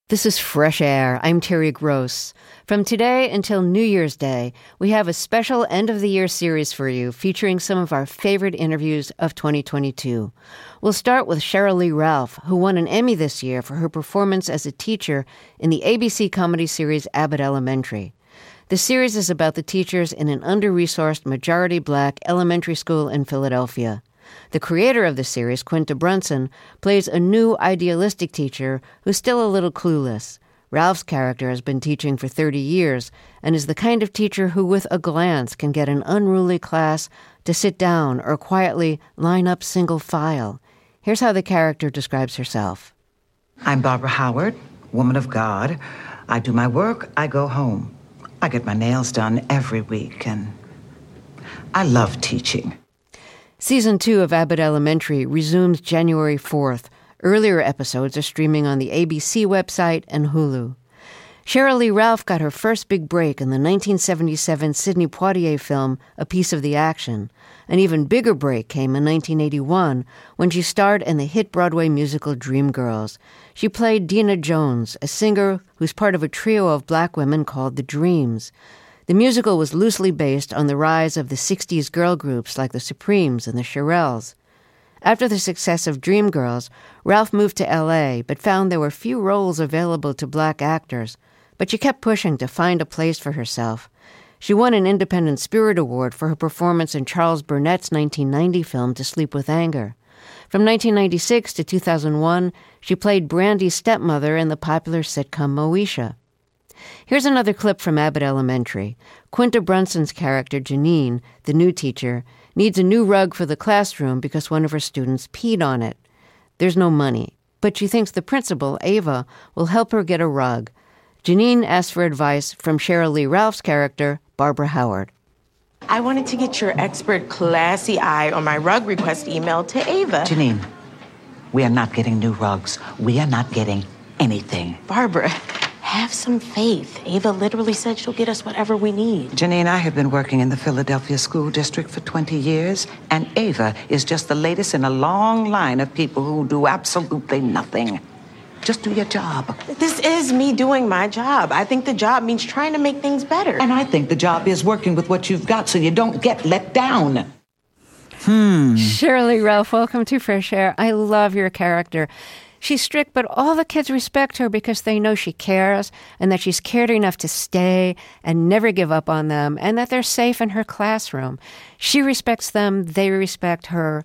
This is Fresh Air. I'm Terry Gross. From today until New Year's Day, we have a special end-of-the-year series for you featuring some of our favorite interviews of 2022. We'll start with Sheryl Lee Ralph, who won an Emmy this year for her performance as a teacher in the ABC comedy series Abbott Elementary. The series is about the teachers in an under-resourced majority-black elementary school in Philadelphia. The creator of the series, Quinta Brunson, plays a new idealistic teacher who's still a little clueless. Ralph's character has been teaching for 30 years and is the kind of teacher who with a glance can get an unruly class to sit down or quietly line up single file. Here's how the character describes herself. I'm Barbara Howard, woman of God. I do my work, I go home. I get my nails done every week, and I love teaching. Season 2 of Abbott Elementary resumes January 4th. Earlier episodes are streaming on the ABC website and Hulu. Sheryl Lee Ralph got her first big break in the 1977 Sidney Poitier film A Piece of the Action. An even bigger break came in 1981 when she starred in the hit Broadway musical Dreamgirls. She played Dina Jones, a singer who's part of a trio of black women called the Dreams. The musical was loosely based on the rise of the 60s girl groups like the Supremes and the Shirelles. After the success of Dreamgirls, Ralph moved to L.A., but found there were few roles available to black actors. But she kept pushing to find a place for herself. She won an Independent Spirit Award for her performance in Charles Burnett's 1990 film To Sleep with Anger. From 1996 to 2001, she played Brandy's stepmother in the popular sitcom Moesha. Here's another clip from Abbott Elementary. Quinta Brunson's character, Janine, the new teacher, needs a new rug for the classroom because one of her students peed on it. There's no money, but she thinks the principal, Ava, will help her get a rug. Janine asks for advice from Sheryl Lee Ralph's character, Barbara Howard. I wanted to get your expert, classy eye on my rug request email to Ava. Janine, we are not getting new rugs. We are not getting anything. Barbara, have some faith. Ava literally said she'll get us whatever we need. Janine, I have been working in the Philadelphia School District for 20 years, and Ava is just the latest in a long line of people who do absolutely nothing. Just do your job. This is me doing my job. I think the job means trying to make things better. And I think the job is working with what you've got so you don't get let down. Sheryl Lee Ralph, welcome to Fresh Air. I love your character. She's strict, but all the kids respect her because they know she cares and that she's cared enough to stay and never give up on them and that they're safe in her classroom. She respects them. They respect her.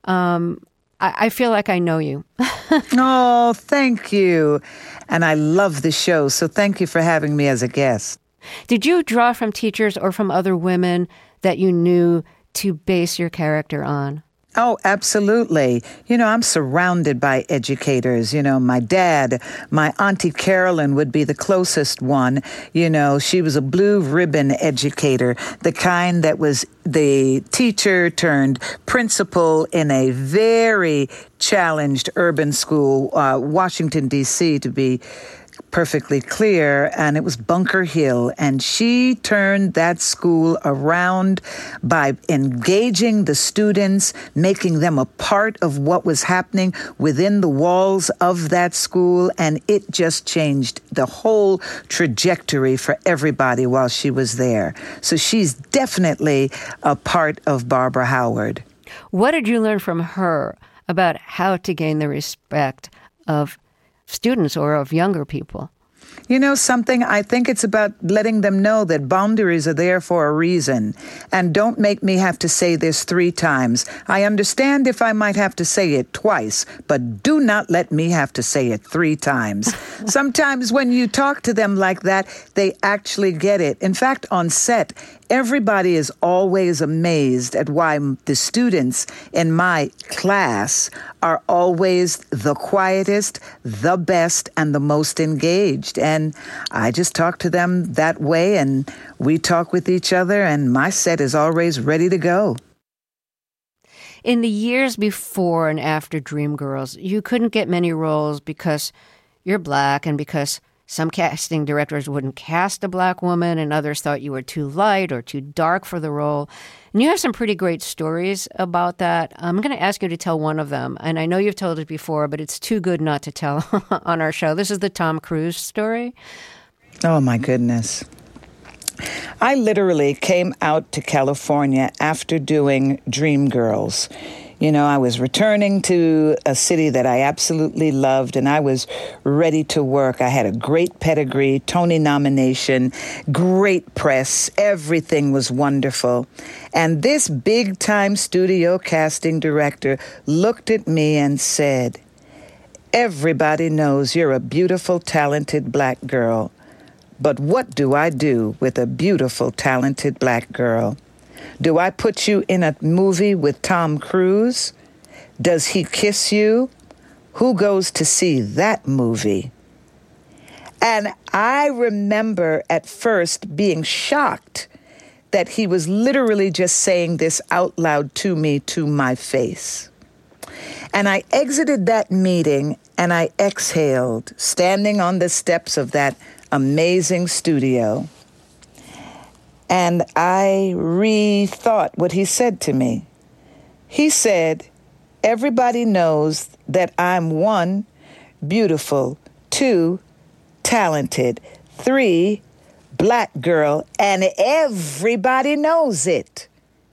I feel like I know you. Oh, thank you. And I love the show, so thank you for having me as a guest. Did you draw from teachers or from other women that you knew to base your character on? Oh, absolutely. I'm surrounded by educators. My dad, my Auntie Carolyn would be the closest one. She was a blue ribbon educator, the kind that was the teacher turned principal in a very challenged urban school, Washington, D.C., to be perfectly clear, and it was Bunker Hill. And she turned that school around by engaging the students, making them a part of what was happening within the walls of that school, and it just changed the whole trajectory for everybody while she was there. So she's definitely a part of Barbara Howard. What did you learn from her about how to gain the respect of students or of younger people? Something, I think it's about letting them know that boundaries are there for a reason. And don't make me have to say this 3 times. I understand if I might have to say it twice, but do not let me have to say it 3 times. Sometimes when you talk to them like that, they actually get it. In fact, on set, everybody is always amazed at why the students in my class are always the quietest, the best, and the most engaged. And I just talk to them that way, and we talk with each other, and my set is always ready to go. In the years before and after Dreamgirls, you couldn't get many roles because you're black and because Some casting directors wouldn't cast a black woman, and others thought you were too light or too dark for the role. And you have some pretty great stories about that. I'm going to ask you to tell one of them. And I know you've told it before, but it's too good not to tell on our show. This is the Tom Cruise story. Oh, my goodness. I literally came out to California after doing Dreamgirls. You know, I was returning to a city that I absolutely loved, and I was ready to work. I had a great pedigree, Tony nomination, great press. Everything was wonderful. And this big-time studio casting director looked at me and said, "Everybody knows you're a beautiful, talented black girl. But what do I do with a beautiful, talented black girl? Do I put you in a movie with Tom Cruise? Does he kiss you? Who goes to see that movie?" And I remember at first being shocked that he was literally just saying this out loud to me, to my face. And I exited that meeting and I exhaled, standing on the steps of that amazing studio. And I rethought what he said to me. He said, "Everybody knows that I'm 1, beautiful, 2, talented, 3, black girl, and everybody knows it."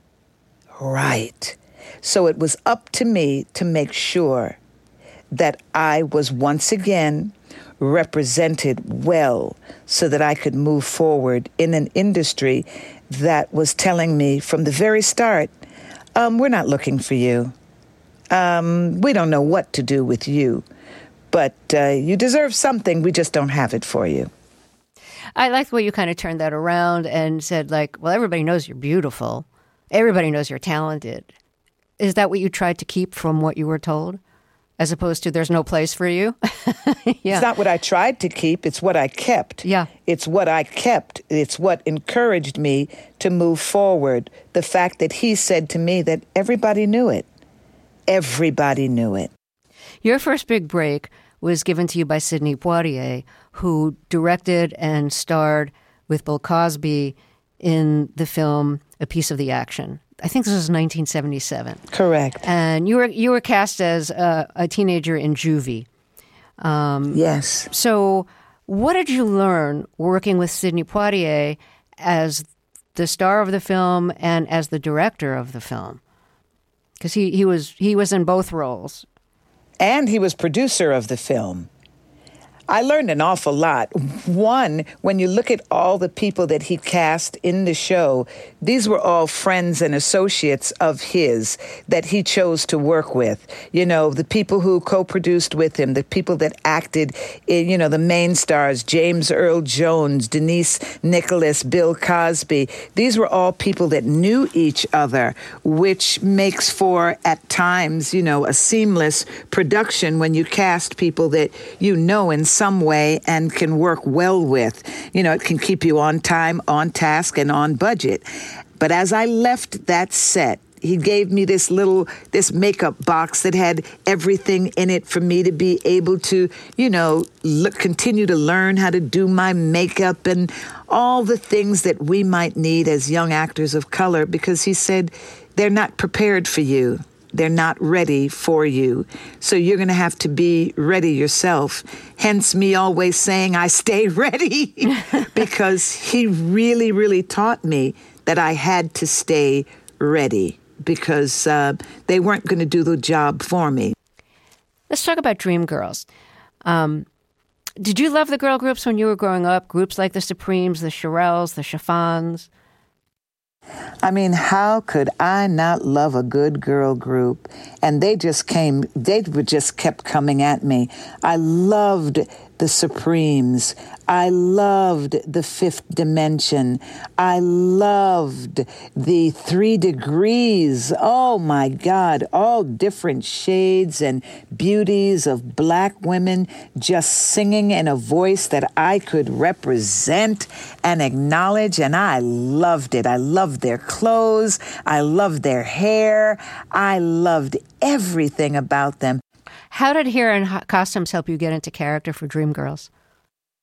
Right. So it was up to me to make sure that I was once again represented well so that I could move forward in an industry that was telling me from the very start, we're not looking for you. We don't know what to do with you, but you deserve something. We just don't have it for you. I like the way you kind of turned that around and said, like, well, everybody knows you're beautiful. Everybody knows you're talented. Is that what you tried to keep from what you were told? As opposed to there's no place for you? Yeah. It's not what I tried to keep. It's what I kept. Yeah. It's what I kept. It's what encouraged me to move forward. The fact that he said to me that everybody knew it. Everybody knew it. Your first big break was given to you by Sidney Poitier, who directed and starred with Bill Cosby in the film A Piece of the Action. I think this was 1977. Correct. And you were cast as a teenager in juvie. Yes. So what did you learn working with Sidney Poitier as the star of the film and as the director of the film? Because he was in both roles. And he was producer of the film. I learned an awful lot. One, when you look at all the people that he cast in the show, these were all friends and associates of his that he chose to work with. You know, the people who co-produced with him, the people that acted in, you know, the main stars, James Earl Jones, Denise Nicholas, Bill Cosby. These were all people that knew each other, which makes for, at times, you know, a seamless production when you cast people that you know in some way and can work well with. You know, it can keep you on time, on task, and on budget. But as I left that set, he gave me this makeup box that had everything in it for me to be able to, you know, continue to learn how to do my makeup and all the things that we might need as young actors of color, because he said, they're not prepared for you. They're not ready for you. So you're going to have to be ready yourself. Hence me always saying I stay ready because he really, really taught me that I had to stay ready because they weren't going to do the job for me. Let's talk about Dreamgirls. Did you love the girl groups when you were growing up? Groups like the Supremes, the Shirelles, the Chiffons? I mean, how could I not love a good girl group? And they just kept coming at me. I loved the Supremes. I loved the Fifth Dimension. I loved the 3 Degrees. Oh my God, all different shades and beauties of black women just singing in a voice that I could represent and acknowledge, and I loved it. I loved their clothes. I loved their hair. I loved everything about them. How did hair and costumes help you get into character for Dreamgirls?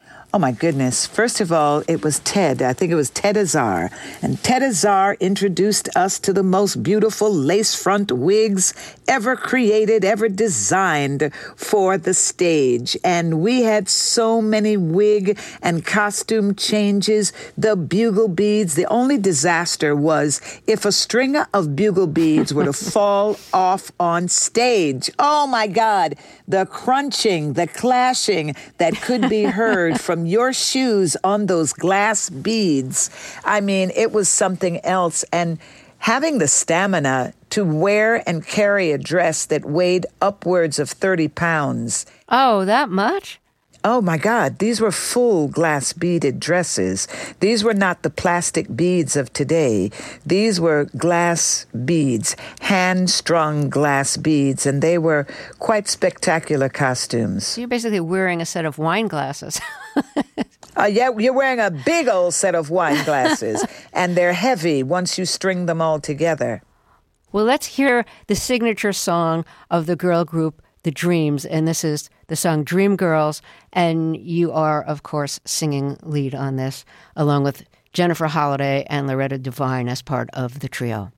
Oh, my goodness. First of all, it was Ted. I think it was Ted Azar. And Ted Azar introduced us to the most beautiful lace front wigs ever created, ever designed for the stage. And we had so many wig and costume changes. The bugle beads. The only disaster was if a string of bugle beads were to fall off on stage. Oh, my God. The crunching, the clashing that could be heard from your shoes on those glass beads. I mean, it was something else. And having the stamina to wear and carry a dress that weighed upwards of 30 pounds. Oh, that much? Oh, my God. These were full glass beaded dresses. These were not the plastic beads of today. These were glass beads, hand-strung glass beads, and they were quite spectacular costumes. So you're basically wearing a set of wine glasses. Yeah, you're wearing a big old set of wine glasses, and they're heavy once you string them all together. Well, let's hear the signature song of the girl group, The Dreams, and this is the song Dream Girls, and you are, of course, singing lead on this, along with Jennifer Holliday and Loretta Devine as part of the trio.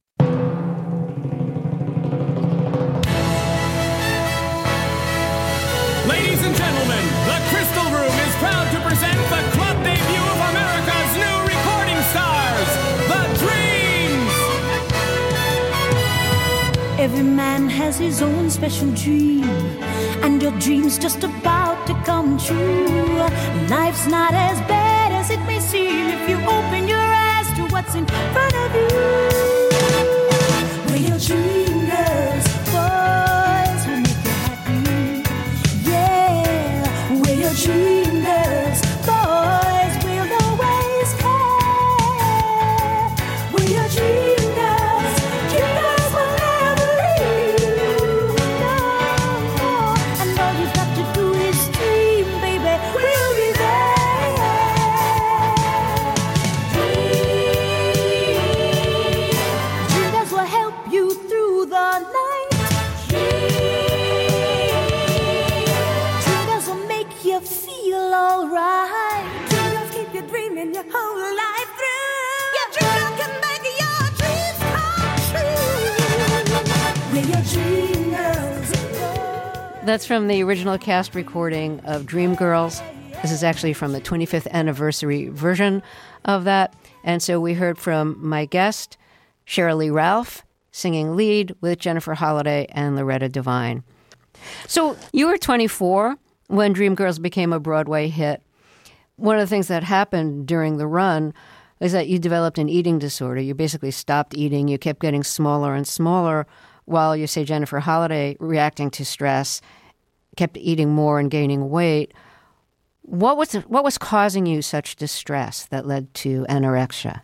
Ladies and gentlemen, the Crystal Room is proud to present the club debut of America's new recording stars, The Dreams! Every man has his own special dream, and your dream's just about to come true. Life's not as bad as it may seem if you open your eyes to what's in front of you. We're your dream girls, boys will make you happy. Yeah, we're your dream girls, boys will always care. We're your dream girls, dream girls will never leave you. No, and all you've got to do is dream, baby, we'll be there. Dream girls will help you through the night. Dream girls will make you feel alright. Dream girls keep you dreaming your whole life through. Your dream girl can make your dreams come true. We're your dream girls. That's from the original cast recording of Dreamgirls. This is actually from the 25th anniversary version of that. And so we heard from my guest, Sheryl Lee Ralph, singing lead with Jennifer Holliday and Loretta Devine. So you were 24 when Dreamgirls became a Broadway hit. One of the things that happened during the run is that you developed an eating disorder. You basically stopped eating. You kept getting smaller and smaller while you say Jennifer Holliday, reacting to stress, kept eating more and gaining weight. What was causing you such distress that led to anorexia?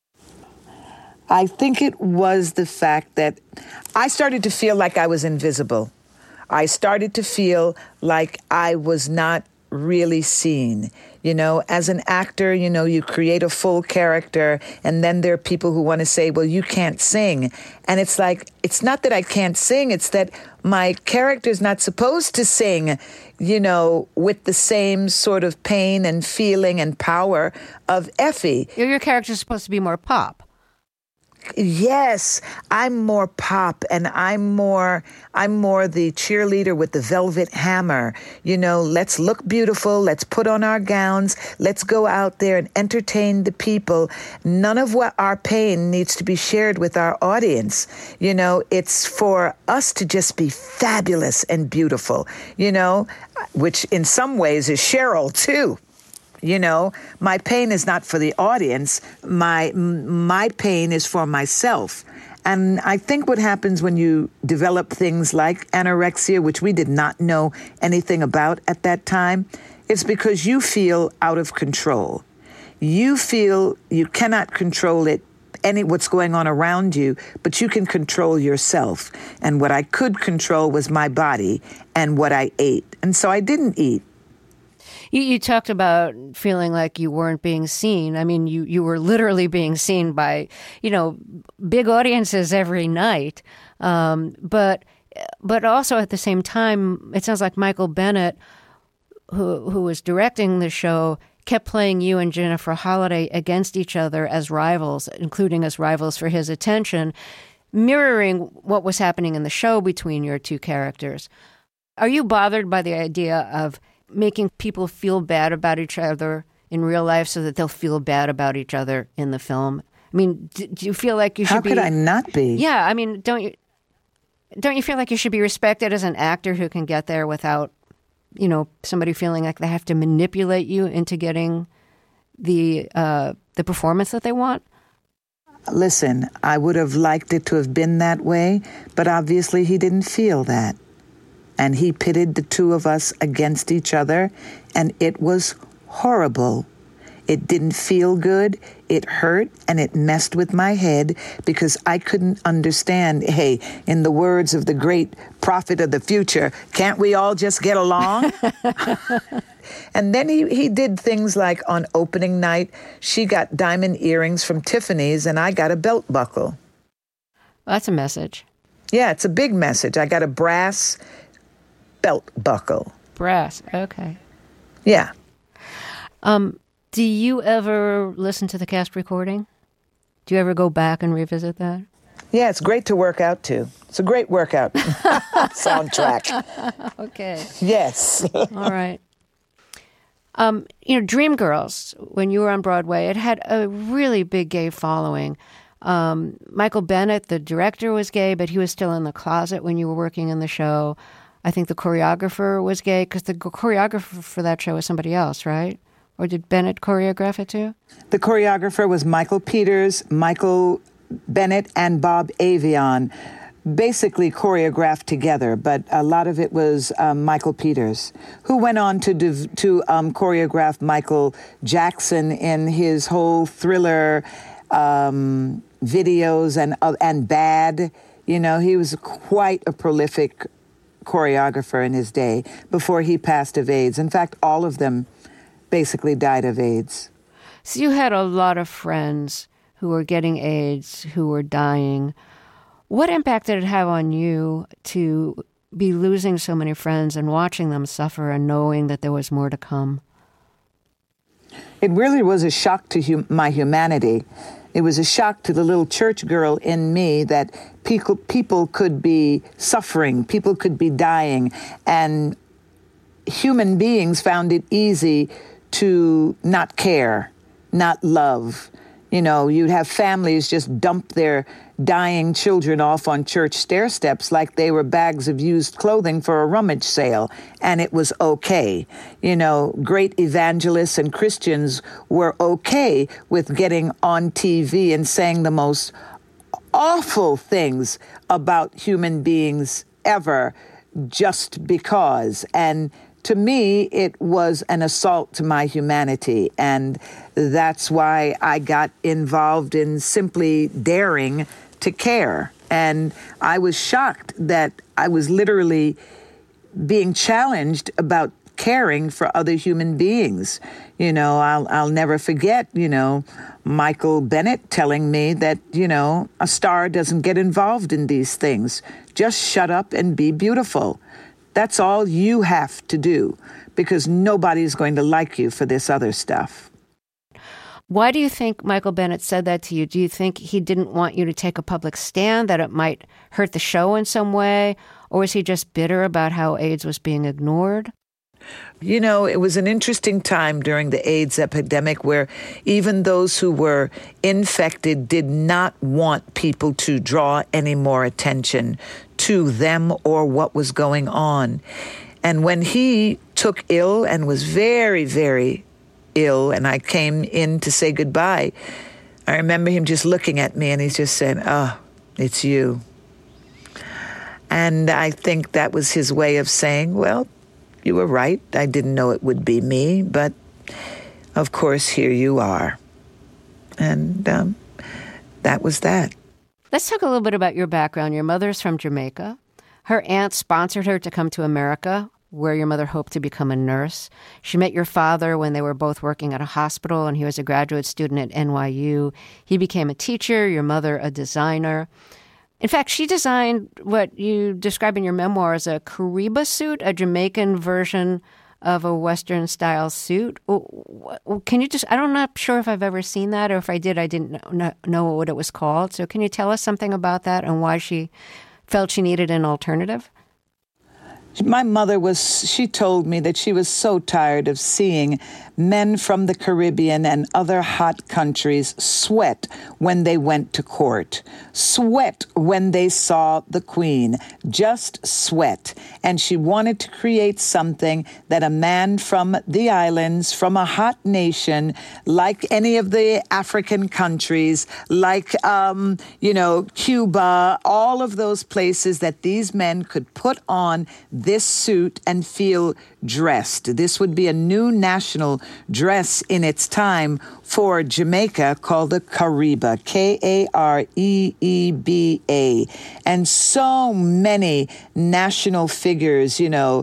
I think it was the fact that I started to feel like I was invisible. I started to feel like I was not really seen. You know, as an actor, you know, you create a full character, and then there are people who want to say, well, you can't sing. And it's like, it's not that I can't sing, it's that my character's not supposed to sing, you know, with the same sort of pain and feeling and power of Effie. Your character's supposed to be more pop. Yes, I'm more pop, and I'm more the cheerleader with the velvet hammer. You know, let's look beautiful, let's put on our gowns, let's go out there and entertain the people. None of what our pain needs to be shared with our audience. You know, it's for us to just be fabulous and beautiful, you know, which in some ways is Sheryl too. You know, my pain is not for the audience. My pain is for myself. And I think what happens when you develop things like anorexia, which we did not know anything about at that time, it's because you feel out of control. You feel you cannot control what's going on around you, but you can control yourself. And what I could control was my body and what I ate. And so I didn't eat. You talked about feeling like you weren't being seen. I mean, you were literally being seen by, you know, big audiences every night. But also at the same time, it sounds like Michael Bennett who was directing the show, kept playing you and Jennifer Holliday against each other as rivals, including as rivals for his attention, mirroring what was happening in the show between your two characters. Are you bothered by the idea of making people feel bad about each other in real life so that they'll feel bad about each other in the film? I mean, do you feel like you should be... How could I not be? Yeah, I mean, don't you feel like you should be respected as an actor who can get there without, somebody feeling like they have to manipulate you into getting the performance that they want? Listen, I would have liked it to have been that way, but obviously he didn't feel that. And he pitted the two of us against each other, and it was horrible. It didn't feel good, it hurt, and it messed with my head because I couldn't understand, hey, in the words of the great prophet of the future, can't we all just get along? And then he did things like on opening night, she got diamond earrings from Tiffany's and I got a belt buckle. Well, that's a message. Yeah, it's a big message. I got a brass belt buckle. Brass, okay. Yeah. Do you ever listen to the cast recording? Do you ever go back and revisit that? Yeah, it's great to work out to. It's a great workout soundtrack. Okay. Yes. All right. Dreamgirls, when you were on Broadway, it had a really big gay following. Michael Bennett, the director, was gay, but he was still in the closet when you were working in the show. I think the choreographer was gay because the choreographer for that show was somebody else, right? Or did Bennett choreograph it too? The choreographer was Michael Peters, Michael Bennett, and Bob Avion, basically choreographed together, but a lot of it was Michael Peters, who went on to choreograph Michael Jackson in his whole Thriller videos and Bad. He was quite a prolific choreographer in his day before he passed of AIDS. In fact, all of them basically died of AIDS. So you had a lot of friends who were getting AIDS, who were dying. What impact did it have on you to be losing so many friends and watching them suffer and knowing that there was more to come? It really was a shock to my humanity. It was a shock to the little church girl in me that people could be suffering, people could be dying, and human beings found it easy to not care, not love. You'd have families just dump their dying children off on church stair steps like they were bags of used clothing for a rummage sale, and it was okay. Great evangelists and Christians were okay with getting on TV and saying the most awful things about human beings ever just because. And to me, it was an assault to my humanity, and that's why I got involved in simply daring to care. And I was shocked that I was literally being challenged about caring for other human beings. I'll never forget, Michael Bennett telling me that, a star doesn't get involved in these things. Just shut up and be beautiful. That's all you have to do, because nobody's going to like you for this other stuff. Why do you think Michael Bennett said that to you? Do you think he didn't want you to take a public stand, that it might hurt the show in some way? Or was he just bitter about how AIDS was being ignored? It was an interesting time during the AIDS epidemic where even those who were infected did not want people to draw any more attention to them or what was going on. And when he took ill and was very, very ill, and I came in to say goodbye, I remember him just looking at me and he's just saying, "Oh, it's you." And I think that was his way of saying, well, you were right. I didn't know it would be me, but of course, here you are. And that was that. Let's talk a little bit about your background. Your mother's from Jamaica. Her aunt sponsored her to come to America, where your mother hoped to become a nurse. She met your father when they were both working at a hospital, and he was a graduate student at NYU. He became a teacher, your mother a designer. In fact, she designed what you describe in your memoir as a Kariba suit, a Jamaican version of a Western style suit. Can you I'm not sure if I've ever seen that, or if I did, I didn't know what it was called. So can you tell us something about that and why she felt she needed an alternative? My mother she told me that she was so tired of seeing men from the Caribbean and other hot countries sweat when they went to court, sweat when they saw the Queen, just sweat. And she wanted to create something that a man from the islands, from a hot nation, like any of the African countries, like, Cuba, all of those places, that these men could put on this suit and feel dressed. This would be a new national dress in its time for Jamaica called the Kariba, Kareeba. And so many national figures,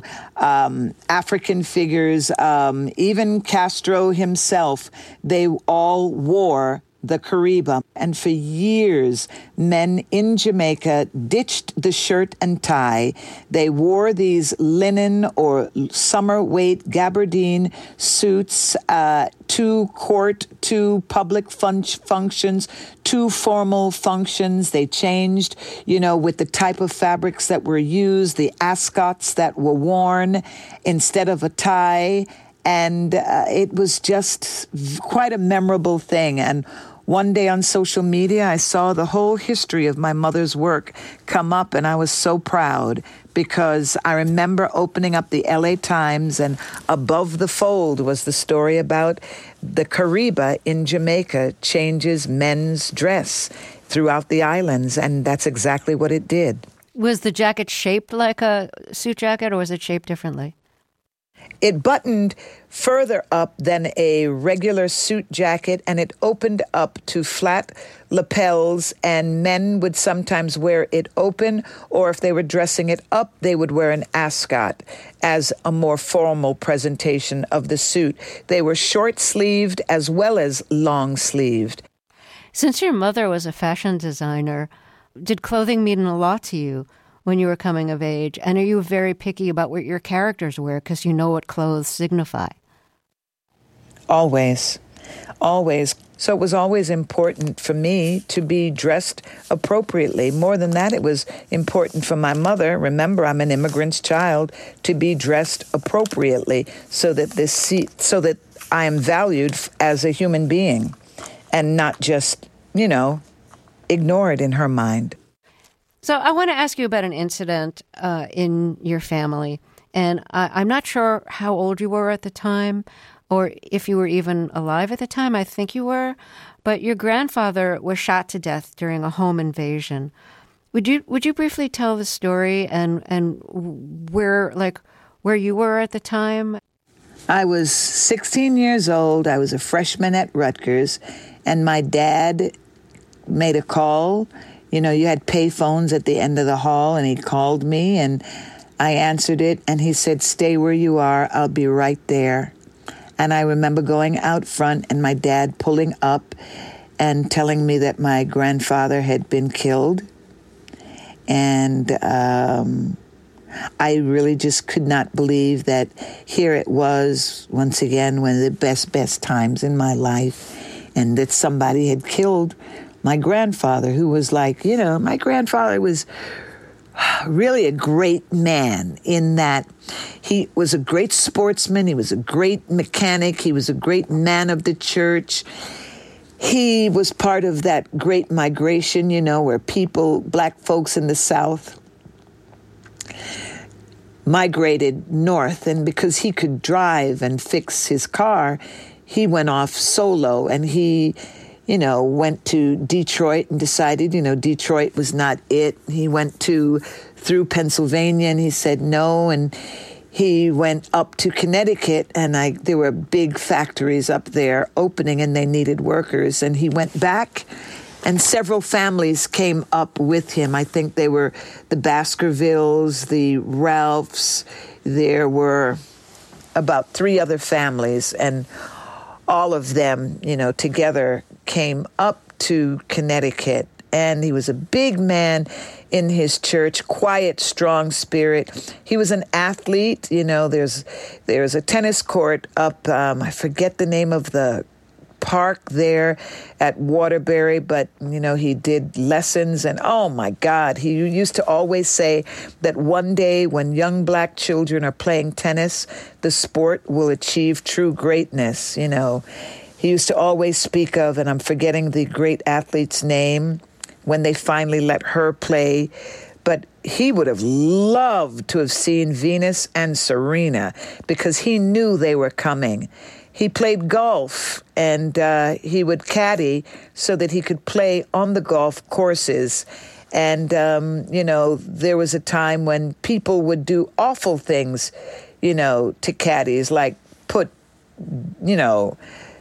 African figures, even Castro himself, they all wore the Kariba. And for years, men in Jamaica ditched the shirt and tie. They wore these linen or summer weight gabardine suits to court, to public functions, to formal functions. They changed, with the type of fabrics that were used, the ascots that were worn instead of a tie. And it was just quite a memorable thing. And one day on social media, I saw the whole history of my mother's work come up, and I was so proud because I remember opening up the LA Times, and above the fold was the story about the Kariba in Jamaica changes men's dress throughout the islands, and that's exactly what it did. Was the jacket shaped like a suit jacket, or was it shaped differently? It buttoned further up than a regular suit jacket, and it opened up to flat lapels, and men would sometimes wear it open, or if they were dressing it up, they would wear an ascot as a more formal presentation of the suit. They were short-sleeved as well as long-sleeved. Since your mother was a fashion designer, did clothing mean a lot to you when you were coming of age? And are you very picky about what your characters wear because you know what clothes signify? Always. So it was always important for me to be dressed appropriately. More than that, it was important for my mother. Remember, I'm an immigrant's child, to be dressed appropriately so that I am valued as a human being and not just, ignored in her mind. So I want to ask you about an incident in your family. And I'm not sure how old you were at the time or if you were even alive at the time. I think you were. But your grandfather was shot to death during a home invasion. Would you briefly tell the story and where you were at the time? I was 16 years old. I was a freshman at Rutgers, and my dad made a call. You had pay phones at the end of the hall, and he called me, and I answered it, and he said, "Stay where you are. I'll be right there." And I remember going out front and my dad pulling up and telling me that my grandfather had been killed. And I really just could not believe that here it was, once again, one of the best times in my life, and that somebody had killed my grandfather, who was my grandfather was really a great man in that he was a great sportsman, he was a great mechanic, he was a great man of the church. He was part of that great migration, where black folks in the South migrated north, and because he could drive and fix his car, he went off solo, and he went to Detroit and decided, Detroit was not it. He went through Pennsylvania, and he said no, and he went up to Connecticut, and there were big factories up there opening, and they needed workers, and he went back, and several families came up with him. I think they were the Baskervilles, the Ralphs. There were about 3 other families, and all of them, together came up to Connecticut. And he was a big man in his church, quiet, strong spirit. He was an athlete. You know, there's a tennis court up, I forget the name of the park there at Waterbury, but, you know, he did lessons, and oh my God, he used to always say that one day when young black children are playing tennis, the sport will achieve true greatness. You know, he used to always speak of, and I'm forgetting the great athlete's name, when they finally let her play, but he would have loved to have seen Venus and Serena because he knew they were coming. He played golf, and he would caddy so that he could play on the golf courses. And, you know, there was a time when people would do awful things, you know, to caddies, like put, you know,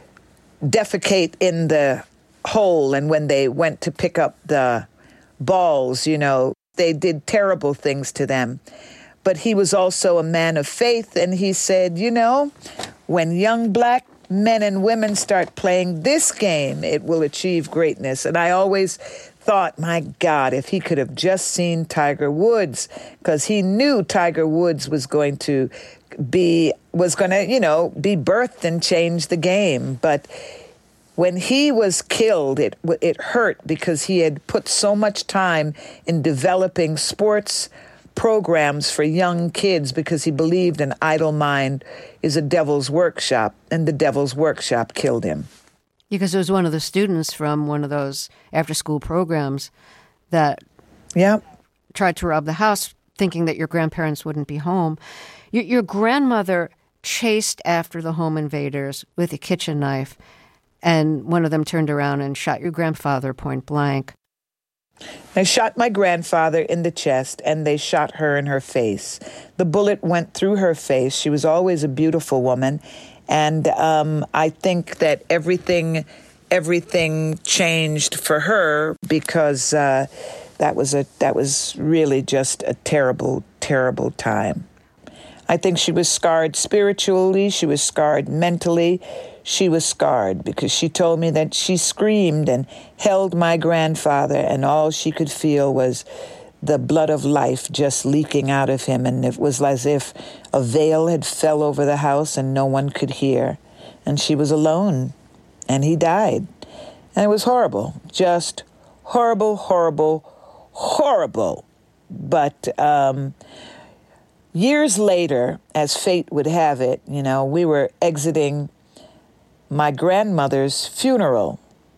defecate in the hole. And when they went to pick up the balls, you know, they did terrible things to them. But he was also a man of faith, and he said, you know, when young black men and women start playing this game, it will achieve greatness. And I always thought, my God, if he could have just seen Tiger Woods, because he knew Tiger Woods was going to, you know, be birthed and change the game. But when he was killed, it hurt because he had put so much time in developing sports programs for young kids because he believed an idle mind is a devil's workshop, and the devil's workshop killed him. Because it was one of the students from one of those after-school programs that tried to rob the house thinking that your grandparents wouldn't be home. Your grandmother chased after the home invaders with a kitchen knife, and one of them turned around and shot your grandfather point blank. They shot my grandfather in the chest, and they shot her in her face. The bullet went through her face. She was always a beautiful woman, and I think that everything changed for her because that was really just a terrible, terrible time. I think she was scarred spiritually. She was scarred mentally. She was scarred because she told me that she screamed and held my grandfather, and all she could feel was the blood of life just leaking out of him. And it was as if a veil had fell over the house and no one could hear. And she was alone, and he died. And it was horrible, just horrible, horrible, horrible. But years later, as fate would have it, you know, we were exiting my grandmother's funeral.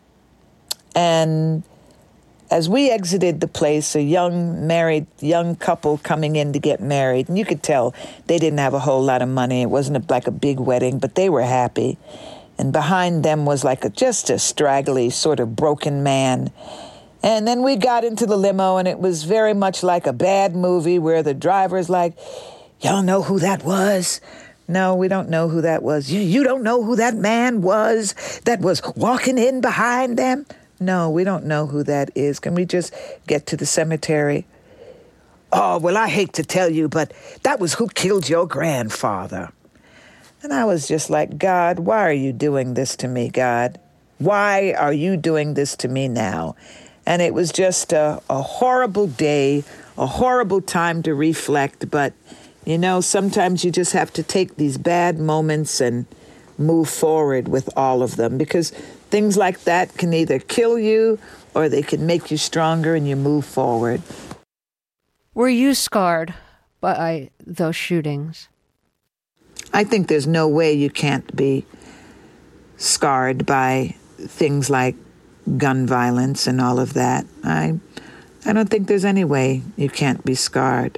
And as we exited the place, a young couple coming in to get married, and you could tell they didn't have a whole lot of money. It wasn't like a big wedding, but they were happy. And behind them was like just a straggly sort of broken man. And then we got into the limo, and it was very much like a bad movie where the driver's like, y'all know who that was? No, we don't know who that was. You don't know who that man was that was walking in behind them? No, we don't know who that is. Can we just get to the cemetery? Oh, well, I hate to tell you, but that was who killed your grandfather. And I was just like, God, why are you doing this to me, God? Why are you doing this to me now? And it was just a horrible day, a horrible time to reflect, but you know, sometimes you just have to take these bad moments and move forward with all of them, because things like that can either kill you or they can make you stronger and you move forward. Were you scarred by those shootings? I think there's no way you can't be scarred by things like gun violence and all of that. I don't think there's any way you can't be scarred.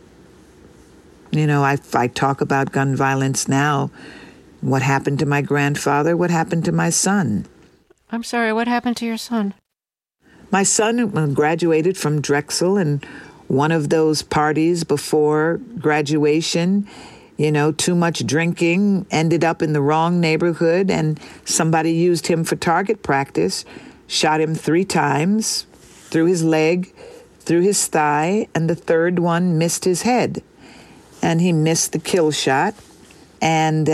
You know, I talk about gun violence now. What happened to my grandfather? What happened to my son? I'm sorry, what happened to your son? My son graduated from Drexel, and one of those parties before graduation, you know, too much drinking, ended up in the wrong neighborhood, and somebody used him for target practice, shot him 3 times, through his leg, through his thigh, and the third one missed his head. And he missed the kill shot. And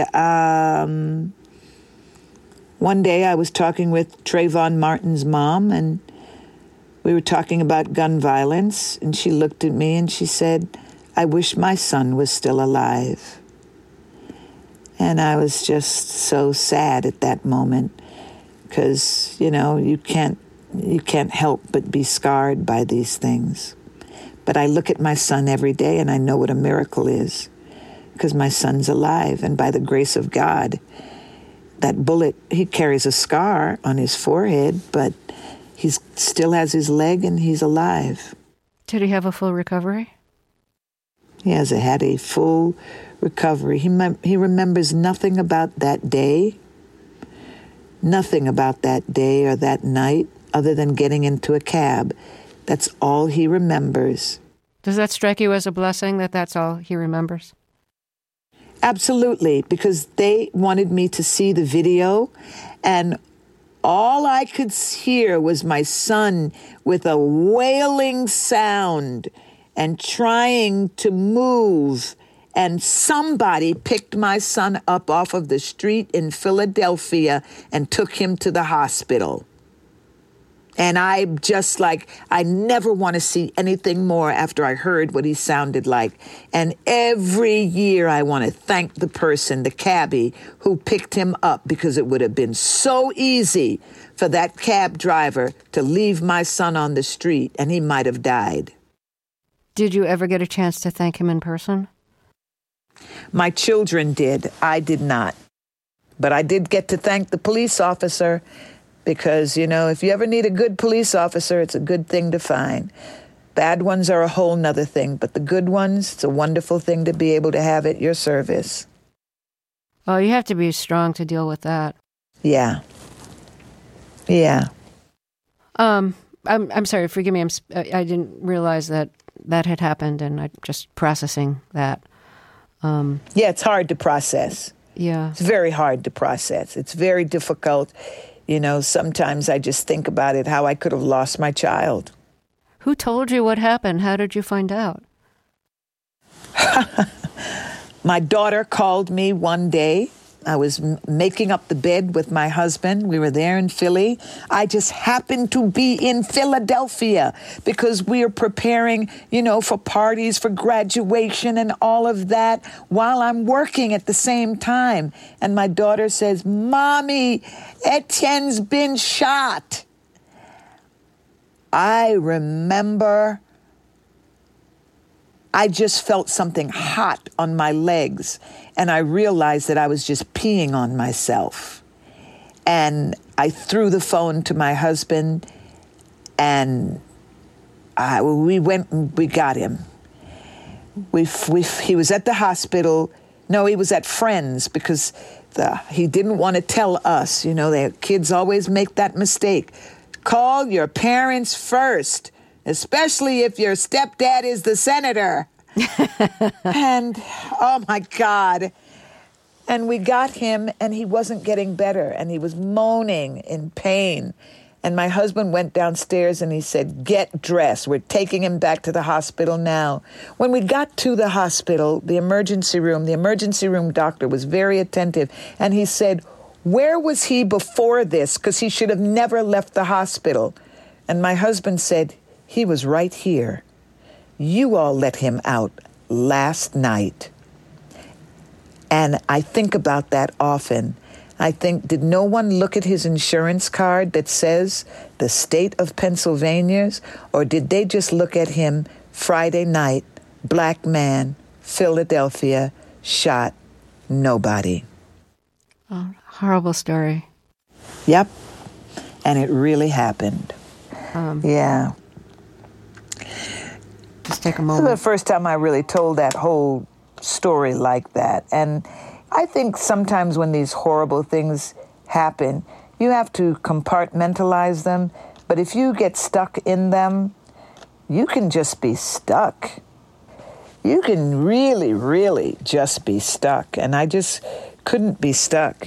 one day I was talking with Trayvon Martin's mom, and We were talking about gun violence, and she looked at me and she said, "I wish my son was still alive." And I was just so sad at that moment because, you can't help but be scarred by these things. But I look at my son every day and I know what a miracle is because my son's alive. And by the grace of God, that bullet, he carries a scar on his forehead, but he still has his leg and he's alive. Did he have a full recovery? He had a full recovery. He remembers nothing about that day or that night other than getting into a cab. That's all he remembers. Does that strike you as a blessing that that's all he remembers? Absolutely, because they wanted me to see the video, and all I could hear was my son with a wailing sound and trying to move. And somebody picked my son up off of the street in Philadelphia and took him to the hospital. And I'm just like, I never want to see anything more after I heard what he sounded like. And every year I want to thank the person, the cabbie, who picked him up, because it would have been so easy for that cab driver to leave my son on the street and he might have died. Did you ever get a chance to thank him in person? My children did. I did not. But I did get to thank the police officer because, if you ever need a good police officer, it's a good thing to find. Bad ones are a whole nother thing, but the good ones, it's a wonderful thing to be able to have at your service. Oh, you have to be strong to deal with that. Yeah. I'm sorry, forgive me. I didn't realize that had happened, and I'm just processing that. Yeah, it's hard to process. Yeah. It's very hard to process. It's very difficult. Sometimes I just think about it, how I could have lost my child. Who told you what happened? How did you find out? My daughter called me one day. I was making up the bed with my husband. We were there in Philly. I just happened to be in Philadelphia because we are preparing, for parties, for graduation and all of that while I'm working at the same time. And my daughter says, "Mommy, Etienne's been shot." I remember I just felt something hot on my legs, and I realized that I was just peeing on myself. And I threw the phone to my husband, and we went and we got him. He was at the hospital. No, he was at Friends because he didn't want to tell us. The kids always make that mistake. Call your parents first, especially if your stepdad is the senator. And, oh my God. And we got him, and he wasn't getting better, and he was moaning in pain. And my husband went downstairs and he said, "Get dressed. We're taking him back to the hospital now." When we got to the hospital, the emergency room doctor was very attentive, and he said, "Where was he before this? Because he should have never left the hospital." And my husband said, "He was right here. You all let him out last night." And I think about that often. I think, did no one look at his insurance card that says the state of Pennsylvania's? Or did they just look at him Friday night, black man, Philadelphia, shot, nobody? Oh, horrible story. Yep. And it really happened. Yeah. Just take a This moment. is the first time I really told that whole story like that. And I think sometimes when these horrible things happen, you have to compartmentalize them. But if you get stuck in them, you can just be stuck. You can really, really just be stuck. And I just couldn't be stuck,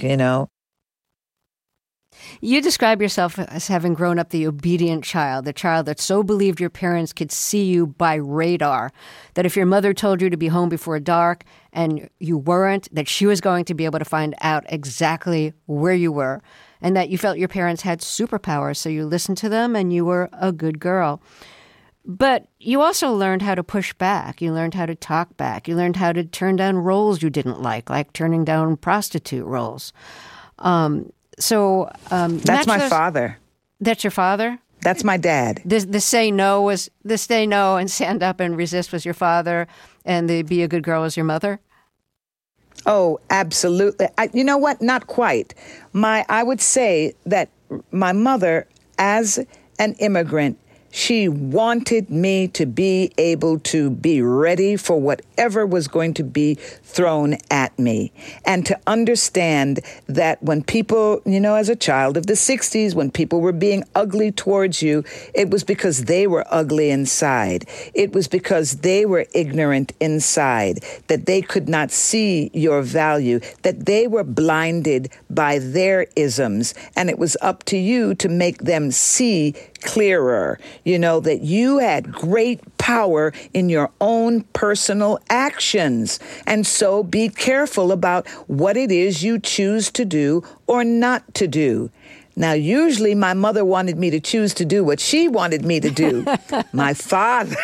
You describe yourself as having grown up the obedient child, the child that so believed your parents could see you by radar, that if your mother told you to be home before dark and you weren't, that she was going to be able to find out exactly where you were. and that you felt your parents had superpowers, so you listened to them and you were a good girl. But you also learned how to push back. You learned how to talk back. You learned how to turn down roles you didn't like turning down prostitute roles. That's my father. That's your father? That's my dad. The say no and stand up and resist was your father, and the be a good girl was your mother? Oh, absolutely. You know what? Not quite. I would say that my mother, as an immigrant, she wanted me to be able to be ready for whatever was going to be thrown at me, and to understand that when people, as a child of the 60s, when people were being ugly towards you, it was because they were ugly inside. It was because they were ignorant inside, that they could not see your value, that they were blinded by their isms, and it was up to you to make them see clearer, that you had great power in your own personal actions. And so be careful about what it is you choose to do or not to do. Now, usually my mother wanted me to choose to do what she wanted me to do. My father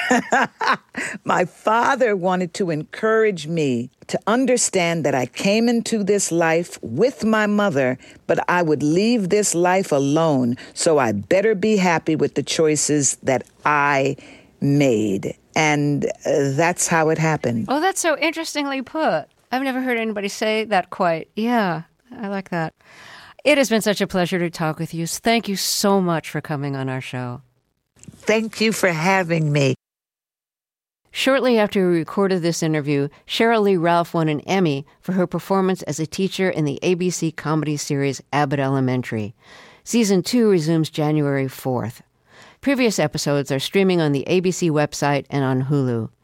wanted to encourage me to understand that I came into this life with my mother, but I would leave this life alone, so I better be happy with the choices that I made. And that's how it happened. Oh, that's so interestingly put. I've never heard anybody say that quite. Yeah, I like that. It has been such a pleasure to talk with you. Thank you so much for coming on our show. Thank you for having me. Shortly after we recorded this interview, Sheryl Lee Ralph won an Emmy for her performance as a teacher in the ABC comedy series Abbott Elementary. Season 2 resumes January 4th. Previous episodes are streaming on the ABC website and on Hulu.